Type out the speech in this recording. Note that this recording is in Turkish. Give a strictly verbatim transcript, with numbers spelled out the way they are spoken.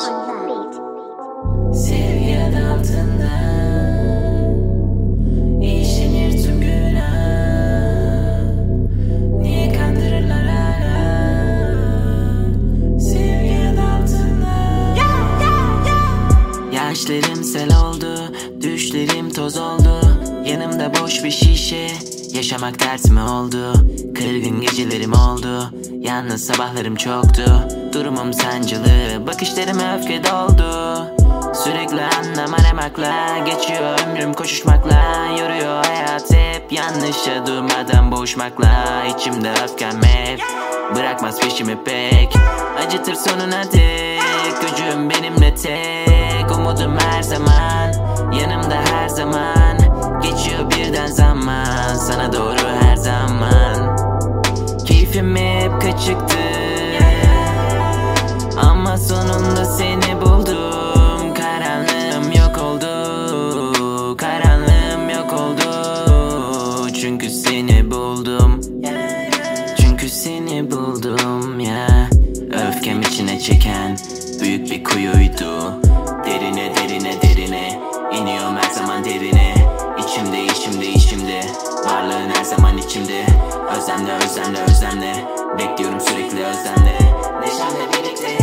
Sevgi adı altında işlenir tüm günah. Niye kandırırlar hala? Sevgi adı altında. Yaşlarım sel oldu, düşlerim toz oldu. Yanımda boş bir şişe, yaşamak ders mi oldu? Kırgın gecelerim oldu, yalnız sabahlarım çoktu. Durumum sancılı, bakışlarım öfke doldu. Sürekli anlam aramakla, geçiyor ömrüm koşuşmakla. Yoruyor hayat hep, yanlışa durmadan boğuşmakla. İçimde öfkem hep, bırakmaz peşimi pek. Acıtır sonuna dek, gücüm benimle tek. Umudum her zaman, yanımda her zaman. Geçiyor birden zaman, sana doğru her zaman. Keyfim hep kaçıktı, ama sonunda seni buldum. Karanlığım yok oldu, karanlığım yok oldu. Çünkü seni buldum, çünkü seni buldum ya. Öfkem içine çeken büyük bir kuyuydu. Derine derine derine iniyorum her zaman derine. İçimde içimde içimde, varlığın her zaman içimde. Özlemle özlemle özlemle, bekliyorum sürekli özlemle. Neşemle birlikte.